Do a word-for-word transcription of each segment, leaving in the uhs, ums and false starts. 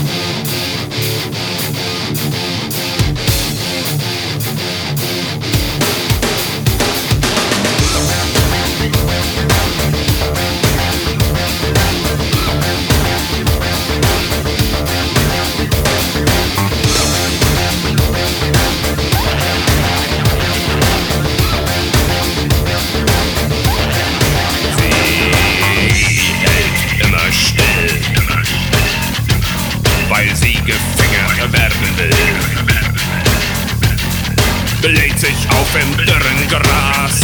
Legt sich auf im dürren Gras.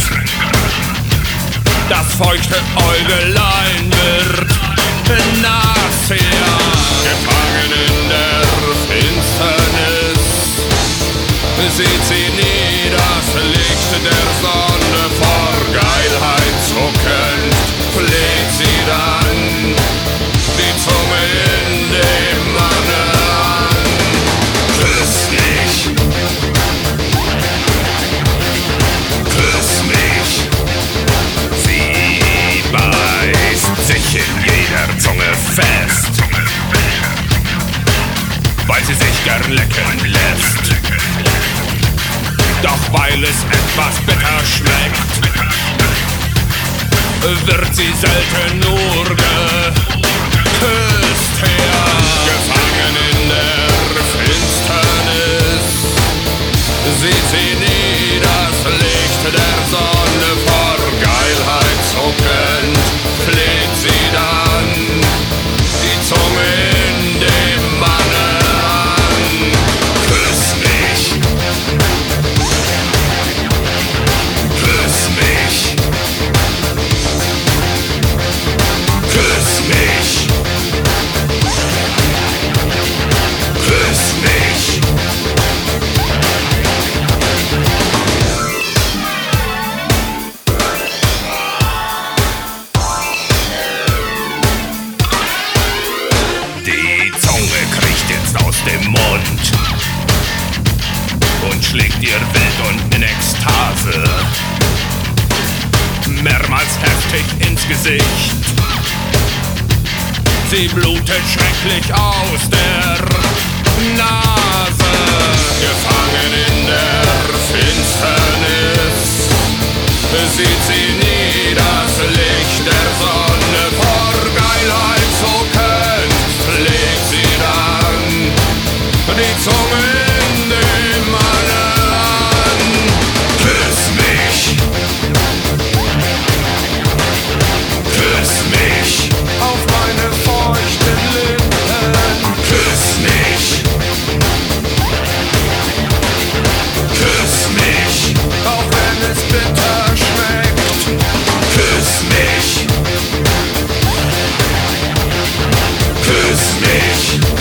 Das feuchte Äugelein wird nass, ja. Gefangen in der Finsternis sieht sie nie das Licht der Sonne. Vor Geilheit zuckend fleht sie dann die Zunge in dem Manne an. Küss mich, küss mich. Sie beißt sich in jeder Zunge fest, weil sie sich gern lecken lässt. Doch weil es etwas bitter schmeckt, wird sie selten nur geküsst, ja. Gefangen in der Finsternis sieht sie nie das Licht der Sonne. Vor Geilheit zuckend fleht sie dann die Zunge in dem Manne an. Küss mich, küss mich, küss mich, küss mich. Die Zunge kriecht jetzt aus dem Mund und schlägt ihr wild und in Ekstase mehrmals heftig ins Gesicht. Sie blutet schrecklich aus der Nase. Gefangen in der Finsternis sieht sie nie das Licht der Sonne. Vor Geilheit zuckend legt sie dann die Zunge in dem Manne an. Küss mich, küss mich auf meine feuchten Lippen. Küss mich, küss mich, auch wenn es bitter schmeckt. Küss mich, küss mich.